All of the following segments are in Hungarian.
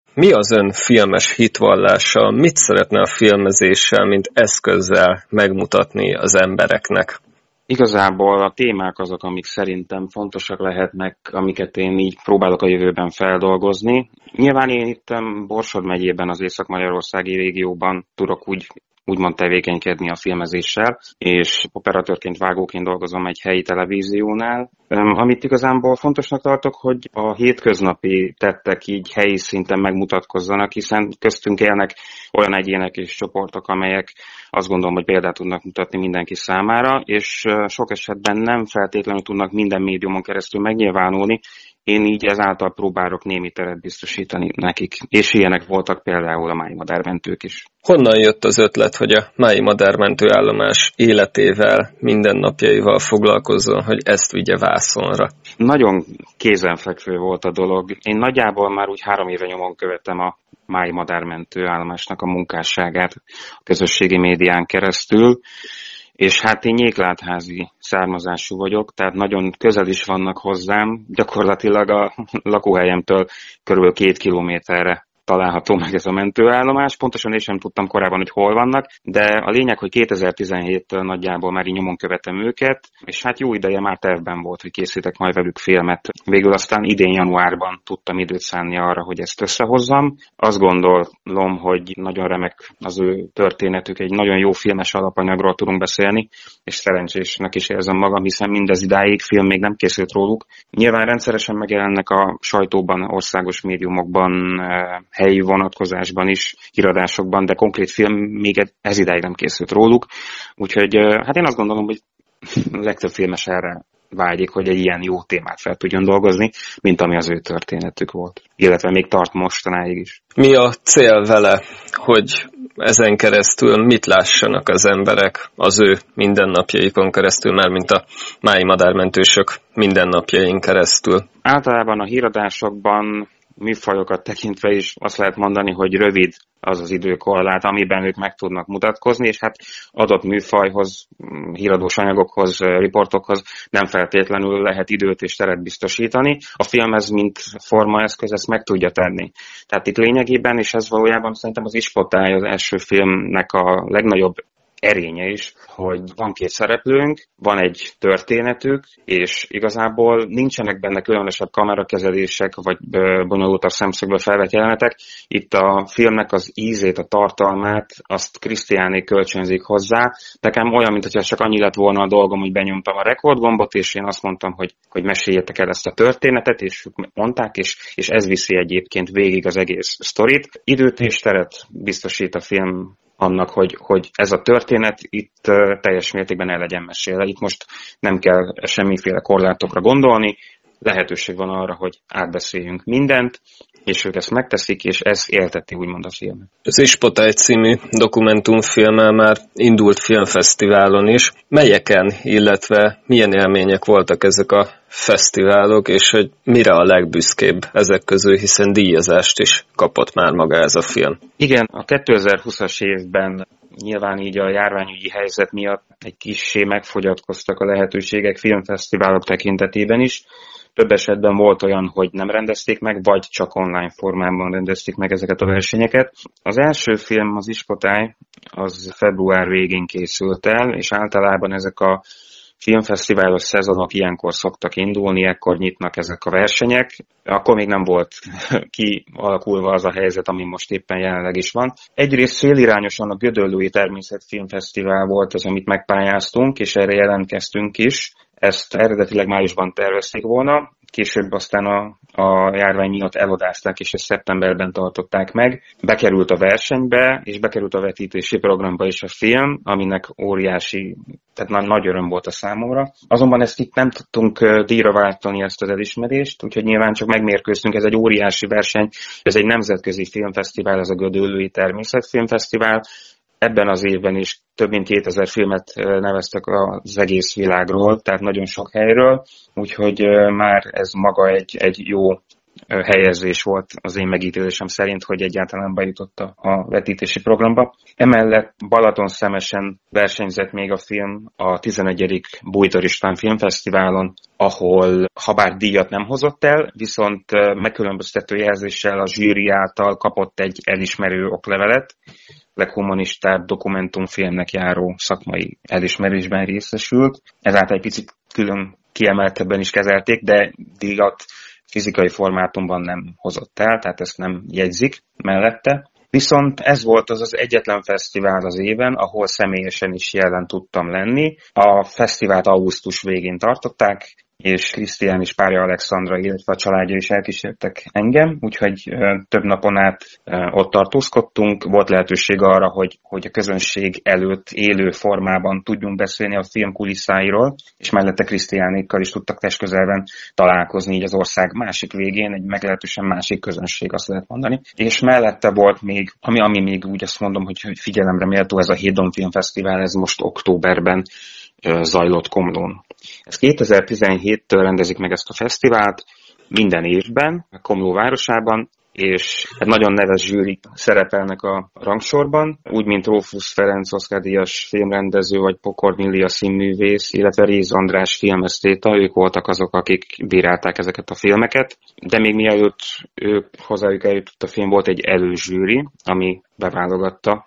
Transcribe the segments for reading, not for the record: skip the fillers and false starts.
Mi az ön filmes hitvallása? Mit szeretne a filmezéssel, mint eszközzel megmutatni az embereknek? Igazából a témák azok, amik szerintem fontosak lehetnek, amiket én így próbálok a jövőben feldolgozni. Nyilván én itt Borsod megyében, az észak-magyarországi régióban tudok úgymond tevékenykedni a filmezéssel, és operatőrként, vágóként dolgozom egy helyi televíziónál. Amit igazából fontosnak tartok, hogy a hétköznapi tettek így helyi szinten megmutatkozzanak, hiszen köztünk élnek olyan egyének és csoportok, amelyek azt gondolom, hogy példát tudnak mutatni mindenki számára, és sok esetben nem feltétlenül tudnak minden médiumon keresztül megnyilvánulni. Én így ezáltal próbálok némi teret biztosítani nekik. És ilyenek voltak például a Mályi Madármentők is. Honnan jött az ötlet, hogy a Mályi Madármentő állomás életével, mindennapjaival foglalkozzon, hogy ezt vigye vászonra? Nagyon kézenfekvő volt a dolog. Én nagyjából már úgy 3 éve nyomon követem a Mályi Madármentő állomásnak a munkásságát a közösségi médián keresztül. És hát én nyéklátházi származású vagyok, tehát nagyon közel is vannak hozzám, gyakorlatilag a lakóhelyemtől körülbelül 2 kilométerre található meg ez a mentőállomás. Pontosan én sem tudtam korábban, hogy hol vannak, de a lényeg, hogy 2017-től nagyjából már így nyomon követem őket, és hát jó ideje már tervben volt, hogy készítek majd velük filmet. Végül aztán idén januárban tudtam időt szánni arra, hogy ezt összehozzam. Azt gondolom, hogy nagyon remek az ő történetük, egy nagyon jó filmes alapanyagról tudunk beszélni, és szerencsésnek is érzem magam, hiszen mindez idáig film még nem készült róluk. Nyilván rendszeresen megjelennek a sajtóban, országos médiumokban, helyi vonatkozásban is, híradásokban, de konkrét film még ez idáig nem készült róluk. Úgyhogy hát én azt gondolom, hogy legtöbb filmes erre vágyik, hogy egy ilyen jó témát fel tudjon dolgozni, mint ami az ő történetük volt. Illetve még tart mostanáig is. Mi a cél vele, hogy ezen keresztül mit lássanak az emberek az ő mindennapjaikon keresztül, már mint a Mályi Madármentősök mindennapjain keresztül? Általában a híradásokban műfajokat tekintve is azt lehet mondani, hogy rövid az az időkorlát, amiben ők meg tudnak mutatkozni, és hát adott műfajhoz, híradós anyagokhoz, riportokhoz nem feltétlenül lehet időt és teret biztosítani. A film ez, mint formaeszköz, ezt meg tudja tenni. Tehát itt lényegében, és ez valójában szerintem az Ispotály az első filmnek a legnagyobb erénye is, hogy van 2 szereplőnk, van egy történetük, és igazából nincsenek benne különösebb kamerakezelések, vagy bonyolultabb szemszögből felvett jelenetek. Itt a filmnek az ízét, a tartalmát, azt Krisztiánék kölcsönzik hozzá. Nekem olyan, mintha csak annyi lett volna a dolgom, hogy benyomtam a rekordgombot, és én azt mondtam, hogy meséljetek el ezt a történetet, és mondták, és ez viszi egyébként végig az egész sztorit. Időt és teret biztosít a film annak, hogy ez a történet itt teljes mértékben el legyen mesélve. Itt most nem kell semmiféle korlátokra gondolni, lehetőség van arra, hogy átbeszéljünk mindent, és ők ezt megteszik, és ez élteti úgymond a filmet. Az Ispotály című dokumentumfilmmel már indult filmfesztiválon is. Melyeken, illetve milyen élmények voltak ezek a fesztiválok, és hogy mire a legbüszkébb ezek közül, hiszen díjazást is kapott már maga ez a film? Igen, a 2020-as évben nyilván így a járványügyi helyzet miatt egy kissé megfogyatkoztak a lehetőségek filmfesztiválok tekintetében is. Több esetben volt olyan, hogy nem rendezték meg, vagy csak online formában rendezték meg ezeket a versenyeket. Az első film, az Ispotály, az február végén készült el, és általában ezek a filmfesztiválos szezonok ilyenkor szoktak indulni, ekkor nyitnak ezek a versenyek. Akkor még nem volt kialakulva az a helyzet, ami most éppen jelenleg is van. Egyrészt szélirányosan a Gödöllői Természetfilmfesztivál volt az, amit megpályáztunk, és erre jelentkeztünk is. Ezt eredetileg májusban tervezték volna, később aztán a járvány miatt elodázták, és ezt szeptemberben tartották meg. Bekerült a versenybe, és bekerült a vetítési programba is a film, aminek óriási, tehát nagy öröm volt a számomra. Azonban ezt itt nem tudtunk díjra váltani, ezt az elismerést, úgyhogy nyilván csak megmérkőztünk, ez egy óriási verseny, ez egy nemzetközi filmfesztivál, ez a Gödöllői Természetfilmfesztivál. Ebben az évben is több mint 2000 filmet neveztek az egész világról, tehát nagyon sok helyről, úgyhogy már ez maga egy jó helyezés volt az én megítélésem szerint, hogy egyáltalán bejutott a vetítési programba. Emellett Balatonszemesen versenyzett még a film a 11. Bújtor István Filmfesztiválon, ahol habár díjat nem hozott el, viszont megkülönböztető jelzéssel a zsűri által kapott egy elismerő oklevelet, leghumanistább dokumentumfilmnek járó szakmai elismerésben részesült. Ezáltal egy picit külön kiemeltebben is kezelték, de díjat fizikai formátumban nem hozott el, tehát ezt nem jegyzik mellette. Viszont ez volt az egyetlen fesztivál az éven, ahol személyesen is jelen tudtam lenni. A fesztivált augusztus végén tartották, és Krisztián és párja Alexandra, illetve a családja is elkísértek engem, úgyhogy több napon át ott tartózkodtunk. Volt lehetőség arra, hogy a közönség előtt élő formában tudjunk beszélni a film kulisszáiról, és mellette Krisztiánékkal is tudtak testközelben találkozni így az ország másik végén, egy meglehetősen másik közönség, azt lehet mondani. És mellette volt még, ami még úgy azt mondom, hogy figyelemre méltó, ez a Hédon Filmfesztivál, ez most októberben zajlott Komlón. Ez 2017-től rendezik meg ezt a fesztivált minden évben, a Komló városában, és nagyon neves zsűrik szerepelnek a rangsorban, úgy, mint Rófusz Ferenc Oscar-díjas filmrendező, vagy Pokor Millia színművész, illetve Réz András filmesztéta, ők voltak azok, akik bírálták ezeket a filmeket, de még mielőtt hozzájuk eljutott a film, volt egy előzsűri, ami beválogatta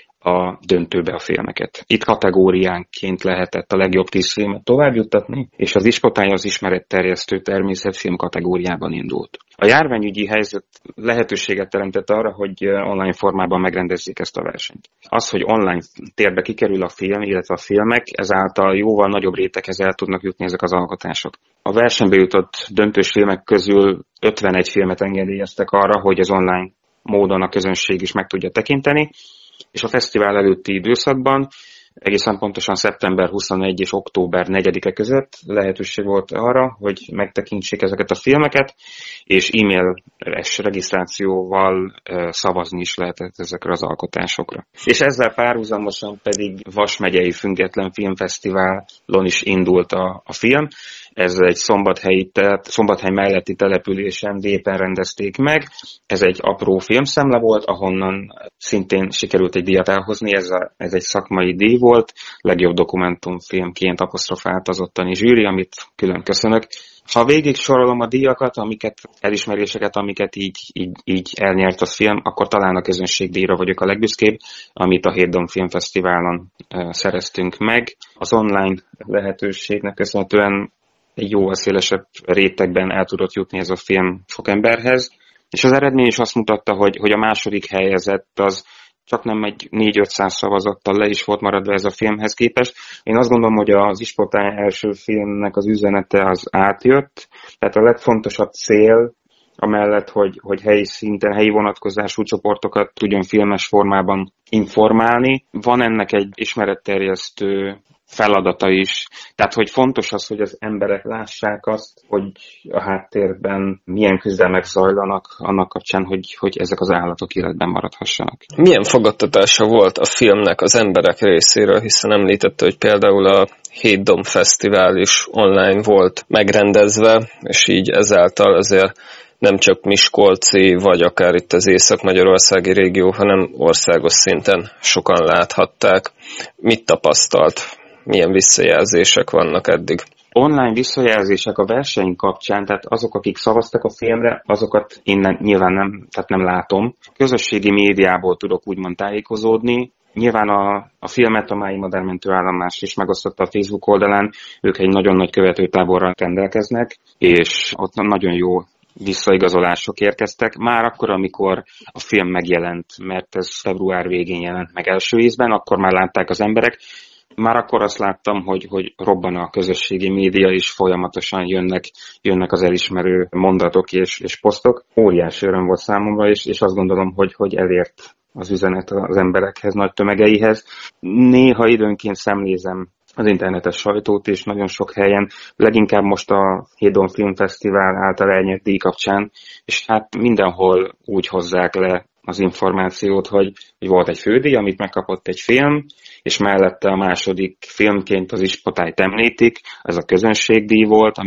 a döntőbe a filmeket. Itt kategóriánként lehetett a legjobb 10 filmet továbbjuttatni, és az Ispotály az ismeretterjesztő természetfilm kategóriában indult. A járványügyi helyzet lehetőséget teremtett arra, hogy online formában megrendezzék ezt a versenyt. Az, hogy online térbe kikerül a film, illetve a filmek, ezáltal jóval nagyobb réteghez el tudnak jutni ezek az alkotások. A versenybe jutott döntős filmek közül 51 filmet engedélyeztek arra, hogy az online módon a közönség is meg tudja tekinteni, és a fesztivál előtti időszakban, egészen pontosan szeptember 21 és október 4-e között lehetőség volt arra, hogy megtekintsék ezeket a filmeket, és e-mailes regisztrációval szavazni is lehetett ezekre az alkotásokra. És ezzel párhuzamosan pedig Vas megyei Független Filmfesztiválon is indult a film. Ez egy Szombathely melletti településen Vépen rendezték meg. Ez egy apró filmszemle volt, ahonnan szintén sikerült egy díjat elhozni. Ez egy szakmai díj volt, legjobb dokumentumfilmként apostrofált az ottani zsűri, amit külön köszönök. Ha végig sorolom a díjakat, elismeréseket, amiket így elnyert a film, akkor talán a közönségdíjra vagyok a legbüszkébb, amit a Hédon Filmfesztiválon szereztünk meg. Az online lehetőségnek köszönhetően egy jóval szélesebb rétegben el tudott jutni ez a film sok emberhez, és az eredmény is azt mutatta, hogy a második helyezett az csak nem egy 400-500 szavazattal le is volt maradva ez a filmhez képest. Én azt gondolom, hogy az Ispotály első filmnek az üzenete az átjött, tehát a legfontosabb cél, amellett, hogy helyi szinten, helyi vonatkozású csoportokat tudjon filmes formában informálni. Van ennek egy ismeretterjesztő feladata is. Tehát, hogy fontos az, hogy az emberek lássák azt, hogy a háttérben milyen küzdelmek zajlanak annak kapcsán, hogy ezek az állatok életben maradhassanak. Milyen fogadtatása volt a filmnek az emberek részéről, hiszen említette, hogy például a Hédon Fesztivál is online volt megrendezve, és így ezáltal azért nem csak miskolci, vagy akár itt az észak-magyarországi régió, hanem országos szinten sokan láthatták. Mit tapasztalt? Milyen visszajelzések vannak eddig? Online visszajelzések a verseny kapcsán, tehát azok, akik szavaztak a filmre, azokat én nyilván nem látom. Közösségi médiából tudok úgymond tájékozódni. Nyilván a filmet a Mái Madármentő Állomást is megosztotta a Facebook oldalán, ők egy nagyon nagy követőtáborral rendelkeznek, és ott nagyon jó visszaigazolások érkeztek. Már akkor, amikor a film megjelent, mert ez február végén jelent meg első ízben, akkor már látták az emberek. Már akkor azt láttam, hogy robban a közösségi média, és folyamatosan jönnek az elismerő mondatok és posztok. Óriási öröm volt számomra, és azt gondolom, hogy elért az üzenet az emberekhez, nagy tömegeihez. Néha időnként szemlézem az internetes sajtót, és nagyon sok helyen, leginkább most a Hédon Filmfesztivál által elnyert díj kapcsán, és hát mindenhol úgy hozzák le az információt, hogy volt egy fődíj, amit megkapott egy film, és mellette a második filmként az Ispotályt említik, ez a közönségdíj volt, amit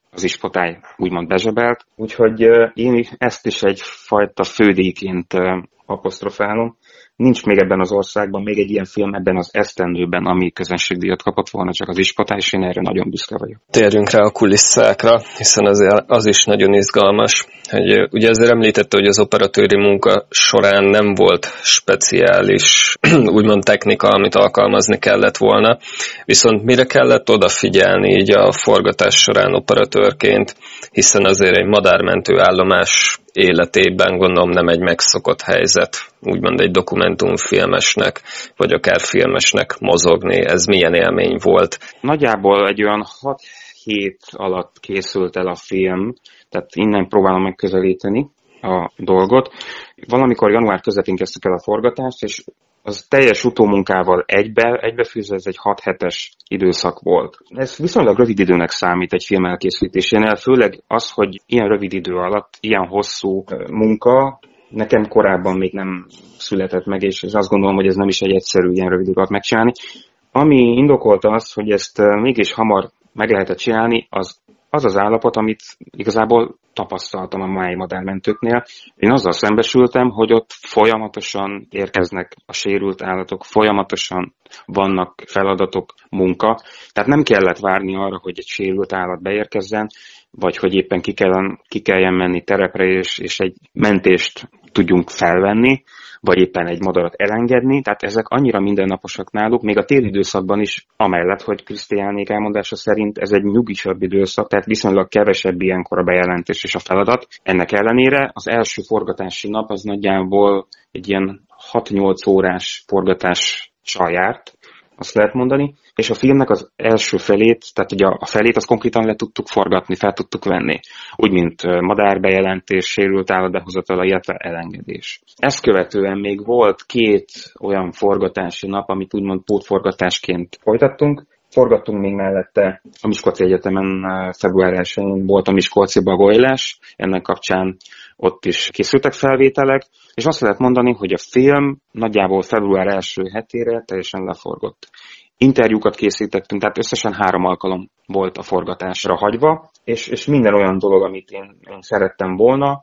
az ispotály úgymond bezsebelt. Úgyhogy én ezt is egyfajta fődíjként apostrofálom. Nincs még ebben az országban még egy ilyen film ebben az esztendőben, ami közönségdíjat kapott volna, csak az ispotály, és én erre nagyon büszke vagyok. Térjünk rá a kulisszákra, hiszen azért az is nagyon izgalmas, hogy ugye ezért említette, hogy az operatőri munka során nem volt speciális, úgymond technika, amit alkalmazni kellett volna, viszont mire kellett odafigyelni így a forgatás során operatőrként, hiszen azért egy madármentő állomás életében gondolom nem egy megszokott helyzet, úgymond egy dokumentumfilmesnek, vagy akár filmesnek mozogni. Ez milyen élmény volt? Nagyjából egy olyan 6 hét alatt készült el a film, tehát innen próbálom megközelíteni a dolgot. Valamikor január közepén kezdtük el a forgatást, és az teljes utómunkával egybefűzve ez egy 6 hetes időszak volt. Ez viszonylag rövid időnek számít egy film elkészítésénél, főleg az, hogy ilyen rövid idő alatt, ilyen hosszú munka, nekem korábban még nem született meg, és azt gondolom, hogy ez nem is egy egyszerű ilyen rövid idő alatt megcsinálni. Ami indokolta azt, hogy ezt mégis hamar meg lehetett csinálni, az állapot, amit igazából tapasztaltam a mai madármentőknél. Én azzal szembesültem, hogy ott folyamatosan érkeznek a sérült állatok, folyamatosan vannak feladatok, munka. Tehát nem kellett várni arra, hogy egy sérült állat beérkezzen, vagy hogy éppen ki kelljen menni terepre, és egy mentést tudjunk felvenni, vagy éppen egy madarat elengedni. Tehát ezek annyira mindennaposak náluk, még a téli időszakban is, amellett, hogy Krisztiánék elmondása szerint ez egy nyugisabb időszak, tehát viszonylag kevesebb ilyenkor a bejelentés és a feladat. Ennek ellenére az első forgatási nap az nagyjából egy ilyen 6-8 órás forgatással járt, azt lehet mondani, és a filmnek az első felét, tehát ugye a felét azt konkrétan le tudtuk forgatni, fel tudtuk venni. Úgy, mint madárbejelentés, sérült állatbehozatala, illetve elengedés. Ezt követően még volt 2 olyan forgatási nap, amit úgymond pótforgatásként folytattunk. Forgattunk még mellette a Miskolci Egyetemen február 1-én volt a Miskolci Bagoylás, ennek kapcsán ott is készültek felvételek, és azt lehet mondani, hogy a film nagyjából február első hetére teljesen leforgott. Interjúkat készítettünk, tehát összesen 3 alkalom volt a forgatásra hagyva, és minden olyan dolog, amit én szerettem volna,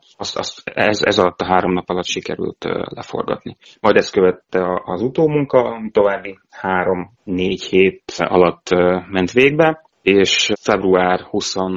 ez alatt a 3 nap alatt sikerült leforgatni. Majd ezt követte az utómunka, további 3-4 hét alatt ment végbe, és február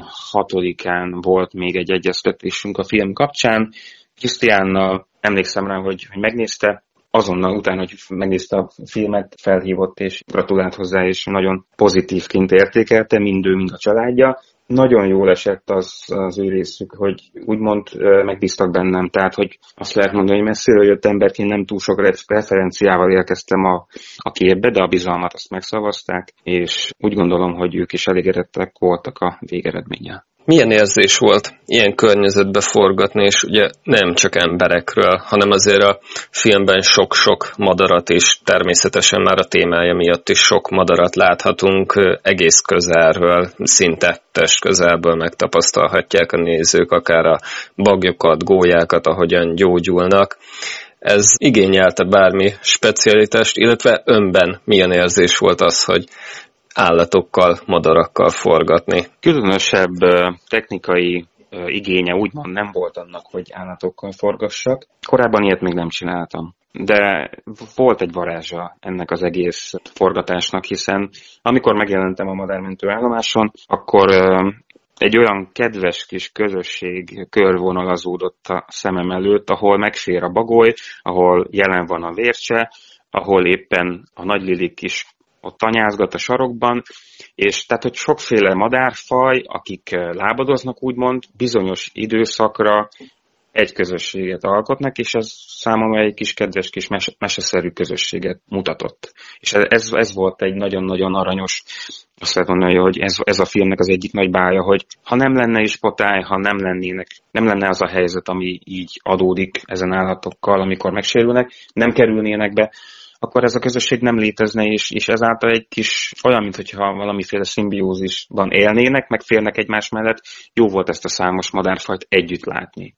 26-án volt még egy egyeztetésünk a film kapcsán. Krisztiánnal emlékszem rá, hogy megnézte, azonnal utána, hogy megnézte a filmet, felhívott és gratulált hozzá, és nagyon pozitívként értékelte, mind ő, mind a családja. Nagyon jól esett az ő részük, hogy úgymond megbíztak bennem, tehát hogy azt lehet mondani, hogy messziről jött emberként nem túl sok referenciával érkeztem a képbe, de a bizalmat azt megszavazták, és úgy gondolom, hogy ők is elégedettek voltak a végeredménnyel. Milyen érzés volt ilyen környezetbe forgatni, és ugye nem csak emberekről, hanem azért a filmben sok-sok madarat is, természetesen már a témája miatt is sok madarat láthatunk egész közelről, szinte testközelből megtapasztalhatják a nézők, akár a baglyokat, gólyákat, ahogyan gyógyulnak. Ez igényelte bármi specialitást, illetve önben milyen érzés volt az, hogy állatokkal, madarakkal forgatni? Különösebb technikai igénye úgymond nem volt annak, hogy állatokkal forgassak. Korábban ilyet még nem csináltam. De volt egy varázsa ennek az egész forgatásnak, hiszen amikor megjelentem a madármentő állomáson, akkor egy olyan kedves kis közösség körvonalazódott a szemem előtt, ahol megfér a bagoly, ahol jelen van a vércse, ahol éppen a nagylilik is ott tanyázgat a sarokban, és tehát, hogy sokféle madárfaj, akik lábadoznak úgymond, bizonyos időszakra egy közösséget alkotnak, és ez számomra egy kis kedves, kis meseszerű közösséget mutatott. És ez volt egy nagyon-nagyon aranyos, azt lehet mondani, hogy ez a filmnek az egyik nagy bája, hogy ha nem lenne ispotály, ha nem lenne az a helyzet, ami így adódik ezen állatokkal, amikor megsérülnek, nem kerülnének be, akkor ez a közösség nem létezne, és ezáltal egy kis olyan, mintha valamiféle szimbiózisban élnének, meg félnek egymás mellett, jó volt ezt a számos madárfajt együtt látni.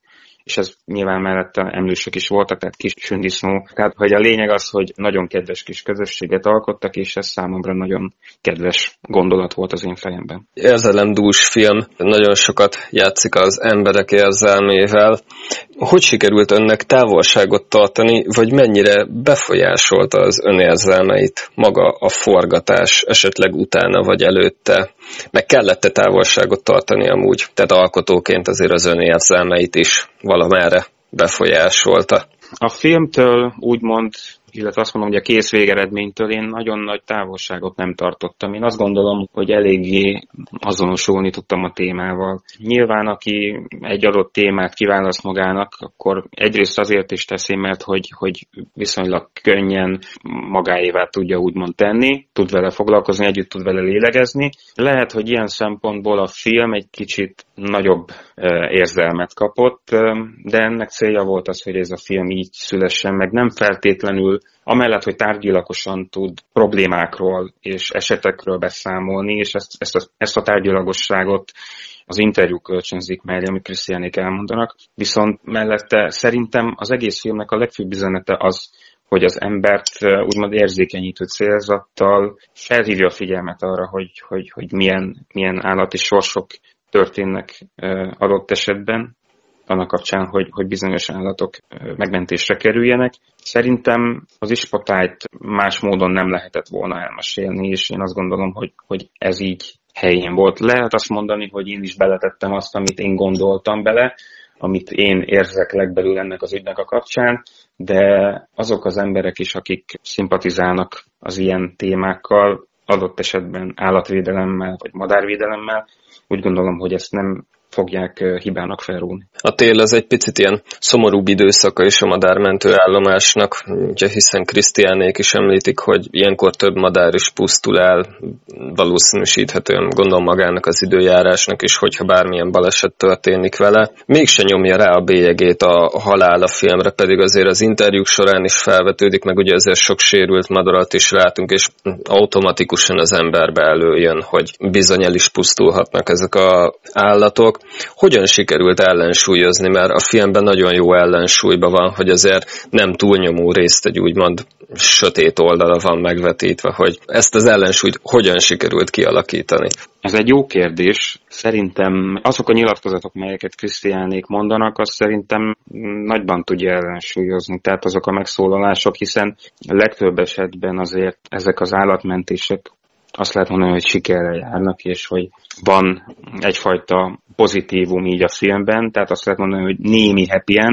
és ez nyilván mellette emlősök is voltak, tehát kis sündisznó. Tehát, hogy a lényeg az, hogy nagyon kedves kis közösséget alkottak, és ez számomra nagyon kedves gondolat volt az én fejemben. Érzelemdús film, nagyon sokat játszik az emberek érzelmével. Hogy sikerült önnek távolságot tartani, vagy mennyire befolyásolta az önérzelmeit maga a forgatás, esetleg utána vagy előtte? Meg kellett-e távolságot tartani amúgy? Tehát alkotóként azért az önérzelmeit is valamerre befolyásolta. A filmtől úgymond, illetve azt mondom, hogy a kész végeredménytől én nagyon nagy távolságot nem tartottam. Én azt gondolom, hogy eléggé azonosulni tudtam a témával. Nyilván, aki egy adott témát kiválaszt magának, akkor egyrészt azért is teszi, mert hogy viszonylag könnyen magáévá tudja úgymond tenni, tud vele foglalkozni, együtt tud vele lélegezni. Lehet, hogy ilyen szempontból a film egy kicsit nagyobb érzelmet kapott, de ennek célja volt az, hogy ez a film így szülessen meg, nem feltétlenül amellett, hogy tárgyilagosan tud problémákról és esetekről beszámolni, és ezt a tárgyilagosságot az interjú kölcsönzik meg, amit Krisztiánék elmondanak. Viszont mellette szerintem az egész filmnek a legfőbb üzenete az, hogy az embert úgymond érzékenyítő célzattal felhívja a figyelmet arra, hogy milyen állati sorsok történnek adott esetben, annak kapcsán, hogy bizonyos állatok megmentésre kerüljenek. Szerintem az ispotályt más módon nem lehetett volna elmesélni, és én azt gondolom, hogy ez így helyén volt. Lehet azt mondani, hogy én is beletettem azt, amit én gondoltam bele, amit én érzek legbelül ennek az ügynek a kapcsán, de azok az emberek is, akik szimpatizálnak az ilyen témákkal, adott esetben állatvédelemmel vagy madárvédelemmel, úgy gondolom, hogy ezt nem fogják hibának felrúgni. A tél az egy picit ilyen szomorúbb időszaka is a madármentő állomásnak, ugye, hiszen Krisztiánék is említik, hogy ilyenkor több madár is pusztul el, valószínűsíthetően gondolom magának az időjárásnak is, hogyha bármilyen baleset történik vele. Mégse nyomja rá a bélyegét a halál a filmre, pedig azért az interjúk során is felvetődik, meg ugye azért sok sérült madarat is látunk, és automatikusan az emberbe előjön, hogy bizony el is pusztulhatnak ezek az állatok. Hogyan sikerült ellensúlyozni, mert a filmben nagyon jó ellensúlyban van, hogy azért nem túlnyomó részt egy úgymond sötét oldala van megvetítve, hogy ezt az ellensúlyt hogyan sikerült kialakítani? Ez egy jó kérdés. Szerintem azok a nyilatkozatok, melyeket Krisztiánék mondanak, azt szerintem nagyban tudja ellensúlyozni. Tehát azok a megszólalások, hiszen legtöbb esetben azért ezek az állatmentések azt lehet mondani, hogy sikerrel járnak, és hogy van egyfajta pozitívum így a filmben, tehát azt lehet mondani, hogy némi happy end,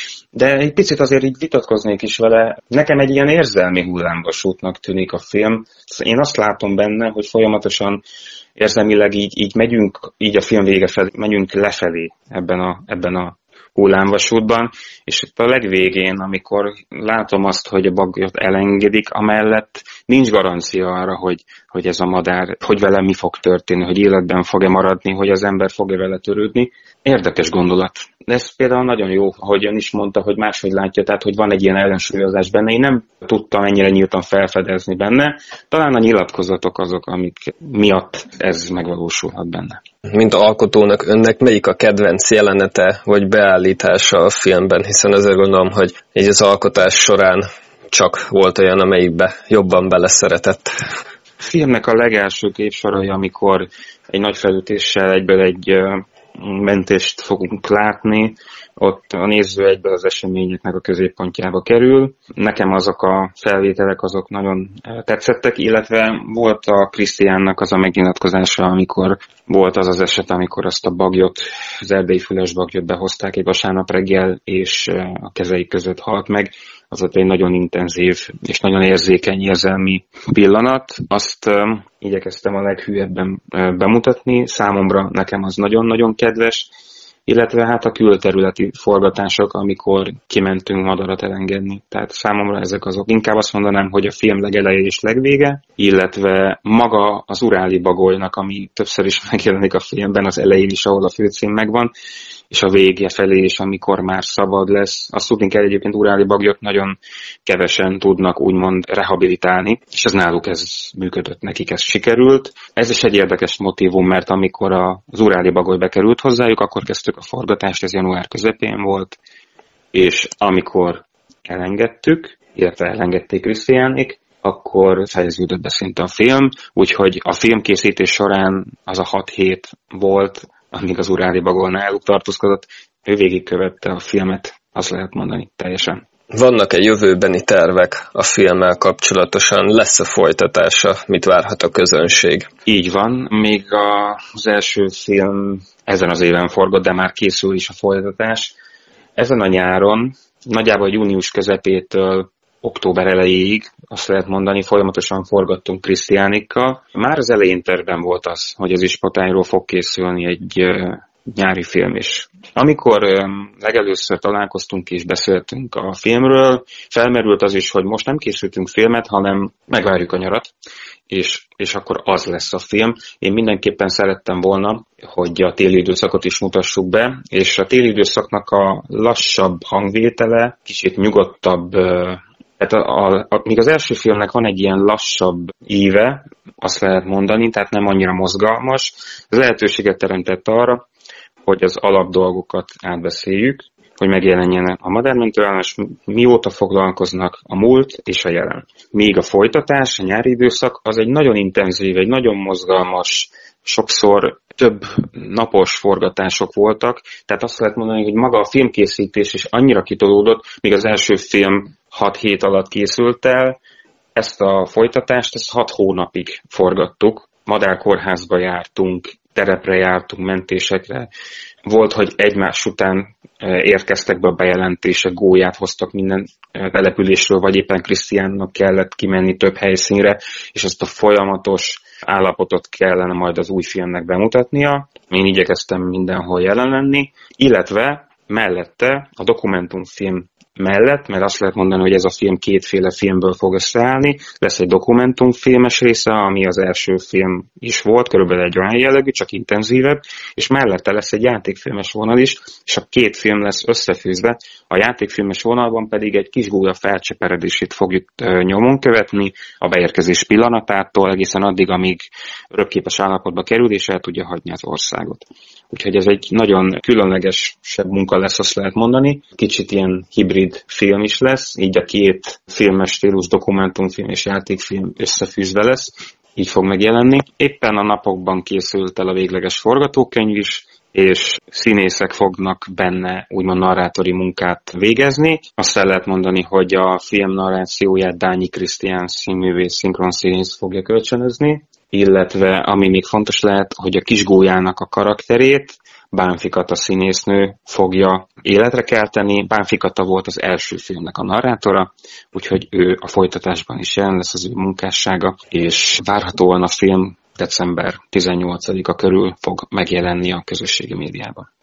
de egy picit azért így vitatkoznék is vele. Nekem egy ilyen érzelmi hullámvasútnak tűnik a film. Én azt látom benne, hogy folyamatosan érzelmileg így megyünk, így a film vége felé, megyünk lefelé ebben a hullámvasútban, és itt a legvégén, amikor látom azt, hogy a bagyot elengedik, amellett nincs garancia arra, hogy ez a madár, hogy vele mi fog történni, hogy életben fog-e maradni, hogy az ember fog-e vele törődni. Érdekes gondolat. De ez például nagyon jó, ahogy ön is mondta, hogy máshogy látja, tehát hogy van egy ilyen ellensúlyozás benne. Én nem tudtam ennyire nyíltan felfedezni benne. Talán a nyilatkozatok azok, amik miatt ez megvalósulhat benne. Mint alkotónak önnek melyik a kedvenc jelenete vagy beállítása a filmben? Hiszen azért gondolom, hogy így az alkotás során csak volt olyan, amelyikbe jobban beleszeretett. A filmnek a legelső képsorai, amikor egy nagy felütéssel egyből egy mentést fogunk látni, ott a néző egyből az eseményeknek a középpontjába kerül. Nekem azok a felvételek azok nagyon tetszettek, illetve volt a Krisztiánnak az a megnyilatkozása, amikor volt az az eset, amikor azt a bagyot, az erdélyi füles bagyot behozták egy vasárnap reggel, és a kezei között halt meg. Az ott egy nagyon intenzív és nagyon érzékeny érzelmi pillanat. Azt igyekeztem a leghűebben bemutatni. Számomra nekem az nagyon-nagyon kedves, illetve hát a külterületi forgatások, amikor kimentünk madarat elengedni. Tehát számomra ezek azok. Inkább azt mondanám, hogy a film legeleje és legvége, illetve maga az uráli bagolynak, ami többször is megjelenik a filmben, az elején is, ahol a főcím megvan, és a vége felé, és amikor már szabad lesz. Azt tudni kell, egyébként Uráli Baglyot nagyon kevesen tudnak úgymond rehabilitálni, és ez náluk ez működött, nekik ez sikerült. Ez is egy érdekes motívum, mert amikor az Uráli Bagoly bekerült hozzájuk, akkor kezdtük a forgatást, ez január közepén volt, és amikor elengedtük, illetve elengedték Krisztiánék, akkor fejeződött be szinte a film, úgyhogy a filmkészítés során az a 6 hét volt, amíg az Uráli Bagoly náluk tartózkodott, ő végigkövette a filmet, azt lehet mondani teljesen. Vannak-e jövőbeni tervek a filmmel kapcsolatosan? Lesz-e folytatása? Mit várhat a közönség? Így van, még az első film ezen az éven forgott, de már készül is a folytatás. Ezen a nyáron, nagyjából június közepétől október elejéig, azt lehet mondani, folyamatosan forgattunk Krisztiánikkal. Már az elején tervben volt az, hogy az Ispatányról fog készülni egy nyári film is. Amikor legelőször találkoztunk és beszéltünk a filmről, felmerült az is, hogy most nem készültünk filmet, hanem megvárjuk a nyarat, és akkor az lesz a film. Én mindenképpen szerettem volna, hogy a téli időszakot is mutassuk be, és a téli időszaknak a lassabb hangvétele, kicsit nyugodtabb. Tehát még az első filmnek van egy ilyen lassabb íve, azt lehet mondani, tehát nem annyira mozgalmas. Ez lehetőséget teremtett arra, hogy az alapdolgokat átbeszéljük, hogy megjelenjen a madármentőállomás, mióta foglalkoznak a múlt és a jelen. Még a folytatás, a nyári időszak, az egy nagyon intenzív, egy nagyon mozgalmas, sokszor több napos forgatások voltak, tehát azt lehet mondani, hogy maga a filmkészítés is annyira kitolódott, míg az első film 6 hét alatt készült el, ezt a folytatást, ezt 6 hónapig forgattuk. Madárkórházba jártunk, terepre jártunk, mentésekre. Volt, hogy egymás után érkeztek be a bejelentések, gólyát hoztak minden településről, vagy éppen Krisztiánnak kellett kimenni több helyszínre, és ezt a folyamatos állapotot kellene majd az új filmnek bemutatnia. Én igyekeztem mindenhol jelen lenni, illetve mellette a dokumentumfilm mellett, mert azt lehet mondani, hogy ez a film kétféle filmből fog összeállni. Lesz egy dokumentumfilmes része, ami az első film is volt, körülbelül egy olyan jellegű, csak intenzívebb, és mellette lesz egy játékfilmes vonal is, és a két film lesz összefűzve. A játékfilmes vonalban pedig egy kisgólya felcseperedését fogjuk nyomon követni, a beérkezés pillanatától egészen addig, amíg örökképes állapotba kerül, és el tudja hagyni az országot. Úgyhogy ez egy nagyon különlegesebb munka lesz, azt lehet mondani. Kicsit ilyen hibrid film is lesz, így a két filmes stílus, dokumentumfilm és játékfilm összefűzve lesz, így fog megjelenni. Éppen a napokban készült el a végleges forgatókönyv is, és színészek fognak benne úgymond narrátori munkát végezni. Azt el lehet mondani, hogy a film narrációját Dányi Krisztián színművész, szinkronszínész fogja kölcsönözni, illetve ami még fontos lehet, hogy a kisgólyának a karakterét Bánffy Kata színésznő fogja életre kelteni. Bánffy Kata volt az első filmnek a narrátora, úgyhogy ő a folytatásban is jelen lesz, az ő munkássága, és várhatóan a film december 18-a körül fog megjelenni a közösségi médiában.